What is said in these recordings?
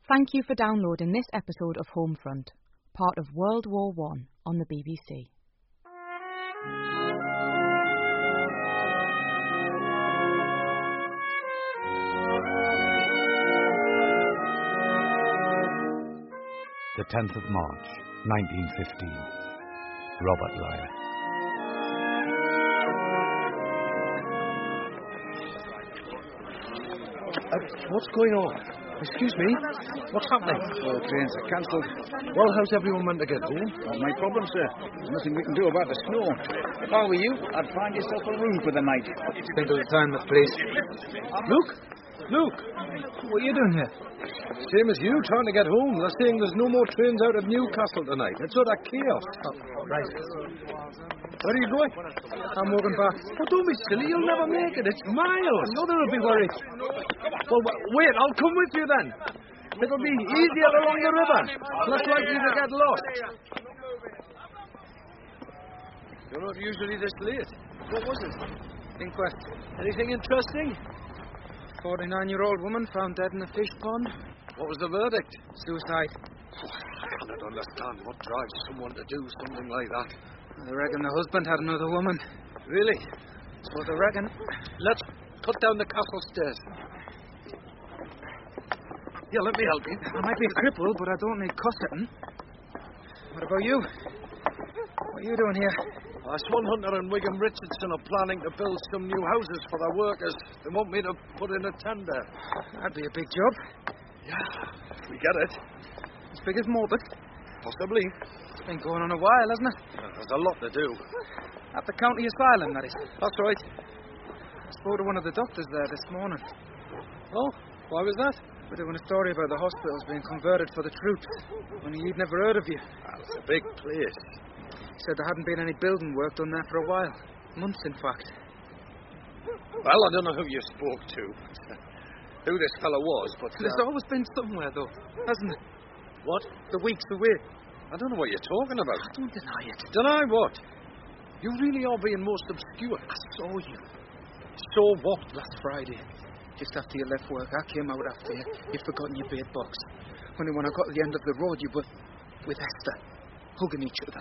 Thank you for downloading this episode of Homefront, part of World War One on the BBC. The 10th of March, 1915. Robert Lyle. What's going on? Excuse me? What's happening? Well, trains are cancelled. Well, how's everyone meant to get home? Not my problem, sir. There's nothing we can do about the snow. If I were you, I'd find yourself a room for the night. Think of the time, please. Luke! What are you doing here? Same as you, trying to get home. They're saying there's no more trains out of Newcastle tonight. It's utter chaos. Oh, right. Where are you going? I'm walking back. Oh, don't be silly. You'll never make it. It's miles. Mother will be worried. Well, wait. I'll come with you then. It'll be easier along the river. Less likely to get lost. You're not usually this late. What was it? Inquest. Anything interesting? 49-year-old woman found dead in a fish pond. What was the verdict? Suicide. I cannot understand what drives someone to do something like that. I reckon the husband had another woman. Really? That's what I reckon. Let's cut down the castle stairs. Yeah, let me help you. I might be a cripple, but I don't need cossetting. What about you? What are you doing here? Swan Hunter and Wigham Richardson are planning to build some new houses for their workers. They want me to put in a tender. That'd be a big job. Yeah, if we get it. As big as Morbid? Possibly. It's been going on a while, hasn't it? There's a lot to do. At the county asylum, that is. That's right. I spoke to one of the doctors there this morning. Oh, why was that? We're doing a story about the hospitals being converted for the troops. Only he'd never heard of you. It's a big place. He said there hadn't been any building work done there for a while. Months, in fact. Well, I don't know who you spoke to. Who this fellow was, but... There's always been somewhere, though, hasn't it? What? The weeks away. I don't know what you're talking about. Don't deny it. Deny what? You really are being most obscure. I saw you. Saw what? Last Friday. Just after you left work, I came out after you. You'd forgotten your bait box. Only when I got to the end of the road, you were with Esther, hugging each other.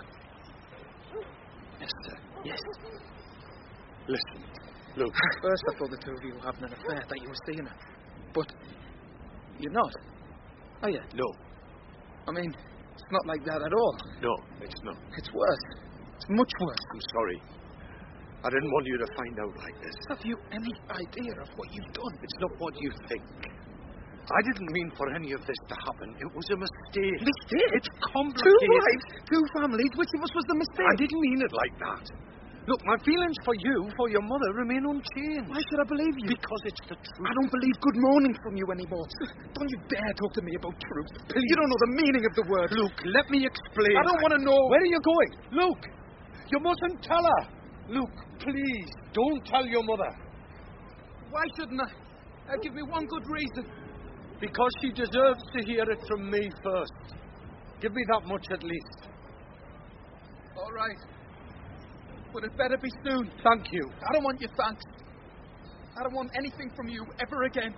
Esther? Yes. Listen, look. At first I thought the two of you were having an affair, that you were seeing her. But you're not, are you? No. I mean, it's not like that at all. No, it's not. It's worse. It's much worse. I'm sorry. I didn't want you to find out like this. Have you any idea of what you've done? It's not what you think. I didn't mean for any of this to happen. It was a mistake. Mistake? It's complicated. 2 wives, 2 families. Which of us was the mistake? I didn't mean it like that. Look, my feelings for you, for your mother, remain unchanged. Why should I believe you? Because it's the truth. I don't believe good morning from you anymore. Don't you dare talk to me about truth. Please. You don't know the meaning of the word. Luke, let me explain. I don't want to know. Where are you going? Luke, you mustn't tell her. Luke, please, don't tell your mother. Why shouldn't I? Give me one good reason. Because she deserves to hear it from me first. Give me that much at least. All right. But it better be soon. Thank you. I don't want your thanks. I don't want anything from you ever again.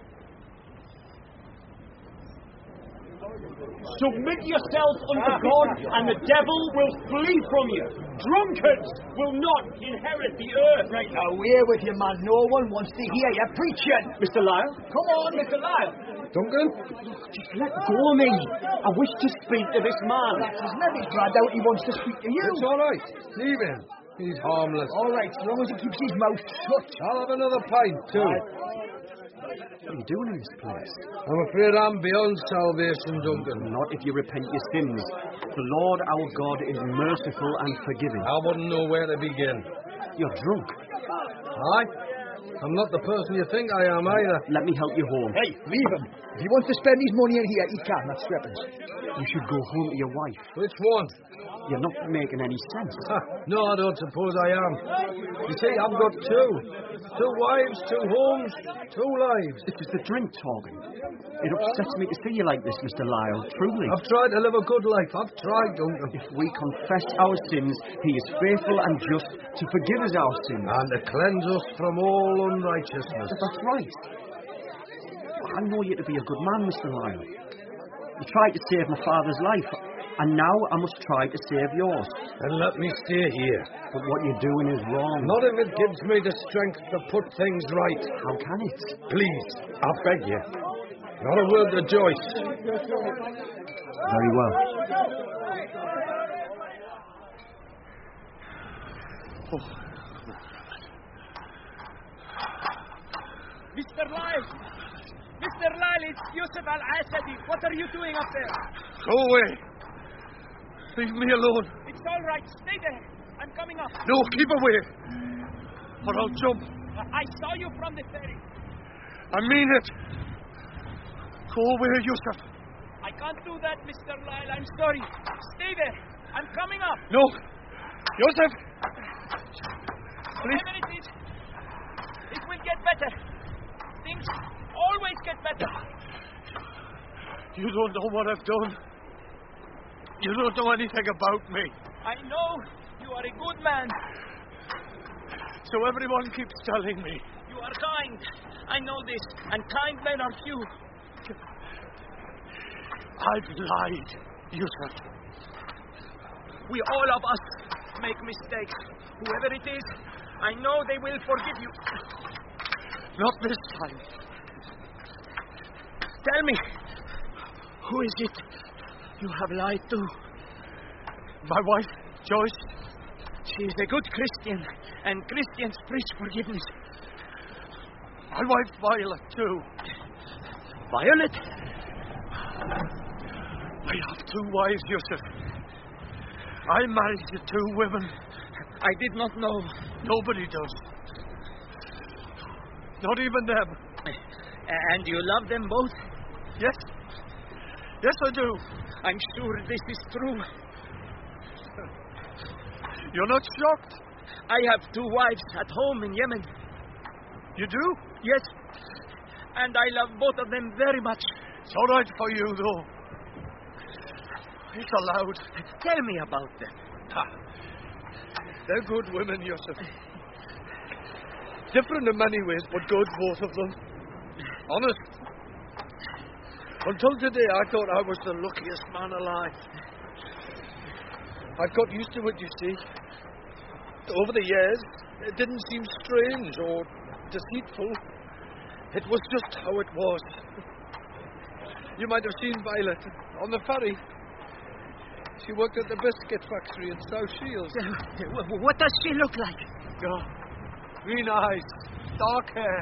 Submit yourself unto God, and the devil will flee from you. Drunkards will not inherit the earth. Right, now, we're with you, man. No one wants to hear you preaching. Mr. Lyle? Come on, Mr. Lyle. Duncan? Just let go of me. I wish to speak to this man. His neck's dragged out. He wants to speak to you. It's all right. Leave him. He's harmless. All right, as long as he keeps his mouth shut. I'll have another pint, too. What are you doing in this place? I'm afraid I'm beyond salvation, Duncan. Not if you repent your sins. The Lord our God is merciful and forgiving. I wouldn't know where to begin. You're drunk. Aye? I'm not the person you think I am either. Let me help you home. Hey, leave him. If he wants to spend his money in here, he can. That's Streppens. You should go home to your wife. Which one? You're not making any sense. No, I don't suppose I am. You see, I've got 2. 2 wives, 2 homes, 2 lives. It was the drink talking. It upsets me to see you like this, Mr. Lyle, truly. I've tried to live a good life. I've tried, Duncan. If we confess our sins, he is faithful and just to forgive us our sins. And to cleanse us from all unrighteousness. That's right. I know you to be a good man, Mr. Lyle. You tried to save my father's life, and now I must try to save yours. Then let me stay here. But what you're doing is wrong. Not if it gives me the strength to put things right. How can it? Please, I beg you. Not a word to Joyce. Very well. Mr. Lyle! Mr. Lyle, it's Yusuf Al-Asadi. What are you doing up there? Go away. Leave me alone. It's all right. Stay there. I'm coming up. No, keep away. Or I'll jump. I saw you from the ferry. I mean it. Go away, Yusuf. I can't do that, Mr. Lyle. I'm sorry. Stay there. I'm coming up. No. Yusuf. Please. Whatever it is, it will get better. Things always get better. You don't know what I've done. You don't know anything about me. I know you are a good man. So everyone keeps telling me. You are kind. I know this. And kind men are few. I've lied, Yusuf. We all of us make mistakes. Whoever it is, I know they will forgive you. Not this time. Tell me, who is it you have lied to? My wife, Joyce. She is a good Christian, and Christians preach forgiveness. My wife, Violet, too. Violet? I have 2 wives, Yusuf. I married to 2 women. I did not know. Nobody does. Not even them. And you love them both? Yes. Yes, I do. I'm sure this is true. You're not shocked? I have 2 wives at home in Yemen. You do? Yes. And I love both of them very much. It's all right for you, though. It's allowed. Tell me about them. They're good women, Yusuf. Different in many ways, but good, both of them. Honest. Until today, I thought I was the luckiest man alive. I've got used to it, you see. Over the years, it didn't seem strange or deceitful. It was just how it was. You might have seen Violet on the ferry. She worked at the biscuit factory in South Shields. What does she look like? Oh, green eyes, dark hair.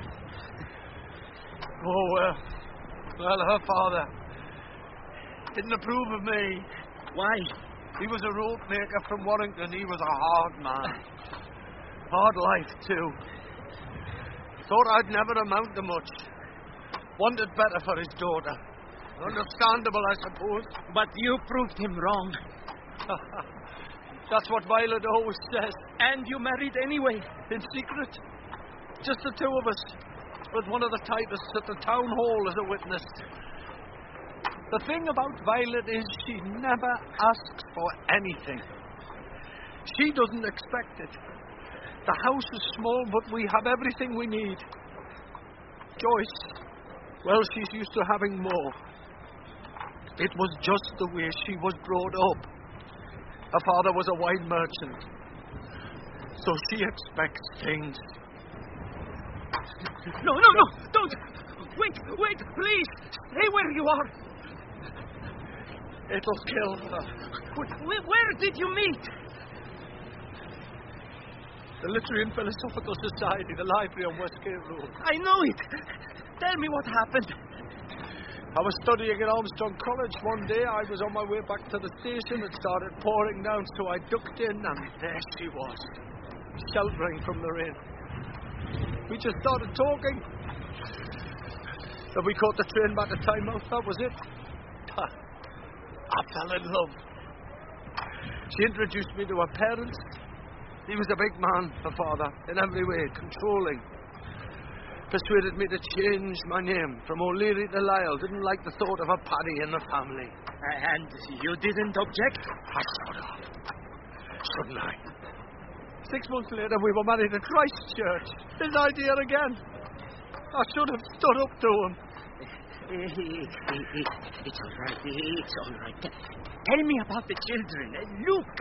Oh, well, her father didn't approve of me. Why? He was a rope maker from Warrington. He was a hard man. Hard life, too. Thought I'd never amount to much. Wanted better for his daughter. Understandable, I suppose. But you proved him wrong. That's what Violet always says. And you married anyway? In secret. Just the 2 of us. With one of the typists at the town hall as a witness. The thing about Violet is she never asks for anything. She doesn't expect it. The house is small, but we have everything we need. Joyce, well, she's used to having more. It was just the way she was brought up. Her father was a wine merchant. So she expects things. No, don't! Wait, please! Stay where you are! It'll kill her. Where did you meet? The Literary and Philosophical Society, the library on Westgate Road. I know it. Tell me what happened. I was studying at Armstrong College one day. I was on my way back to the station. It started pouring down, so I ducked in, and there she was, sheltering from the rain. We just started talking. Then we caught the train back to Tynemouth. That was it. I fell in love. She introduced me to her parents. He was a big man, her father, in every way, controlling. Persuaded me to change my name from O'Leary to Lyle. Didn't like the thought of a Paddy in the family. And you didn't object? I should have. Shouldn't I? 6 months later, we were married at Christchurch. His idea again. I should have stood up to him. It's all right. It's all right. Tell me about the children.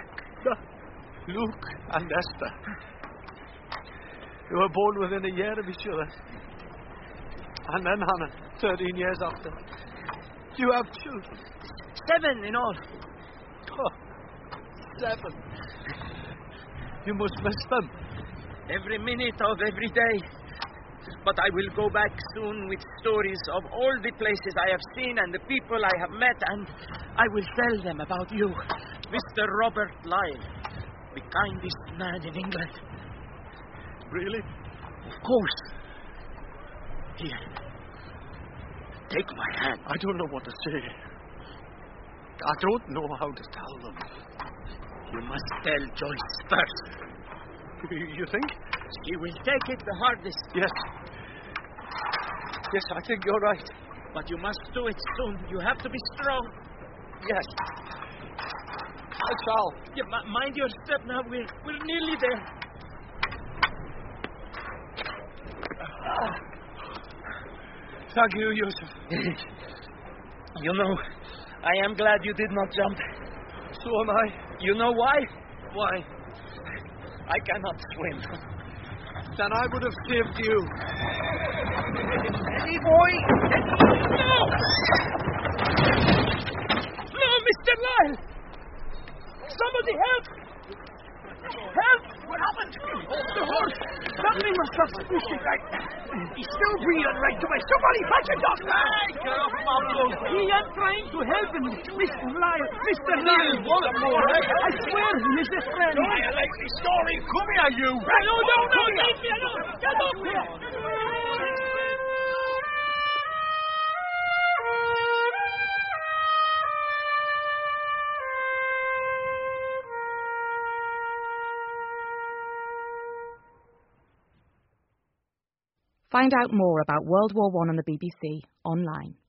Luke and Esther. They were born within a year of each other. And then Hannah, 13 years after. You have children. 7 in all. Oh, 7. You must miss them. Every minute of every day. But I will go back soon with stories of all the places I have seen and the people I have met, and I will tell them about you, Mr. Robert Lyle, the kindest man in England. Really? Of course. Here. Take my hand. I don't know what to say. I don't know how to tell them. You must tell Joyce first. You think? She will take it the hardest. Yes. Yes, I think you're right. But you must do it soon. You have to be strong. Yes. I shall. Yeah, mind your step now. We're nearly there. Thank you, Yusuf. You know, I am glad you did not jump. So am I. You know why? Why? I cannot swim. Then I would have saved you. Hey, boy! No! No, Mr. Lyle! Somebody help! Help! What happened? The horse! Something was suspicious. He's still breathing right away. Somebody fetch a doctor! Get off my blow. He am trying to help him. Mr. Lyle! Mr. Lyle! I swear he is a friend. I like the story. Come here, you! No, leave me alone! Get off here! Find out more about World War I on the BBC online.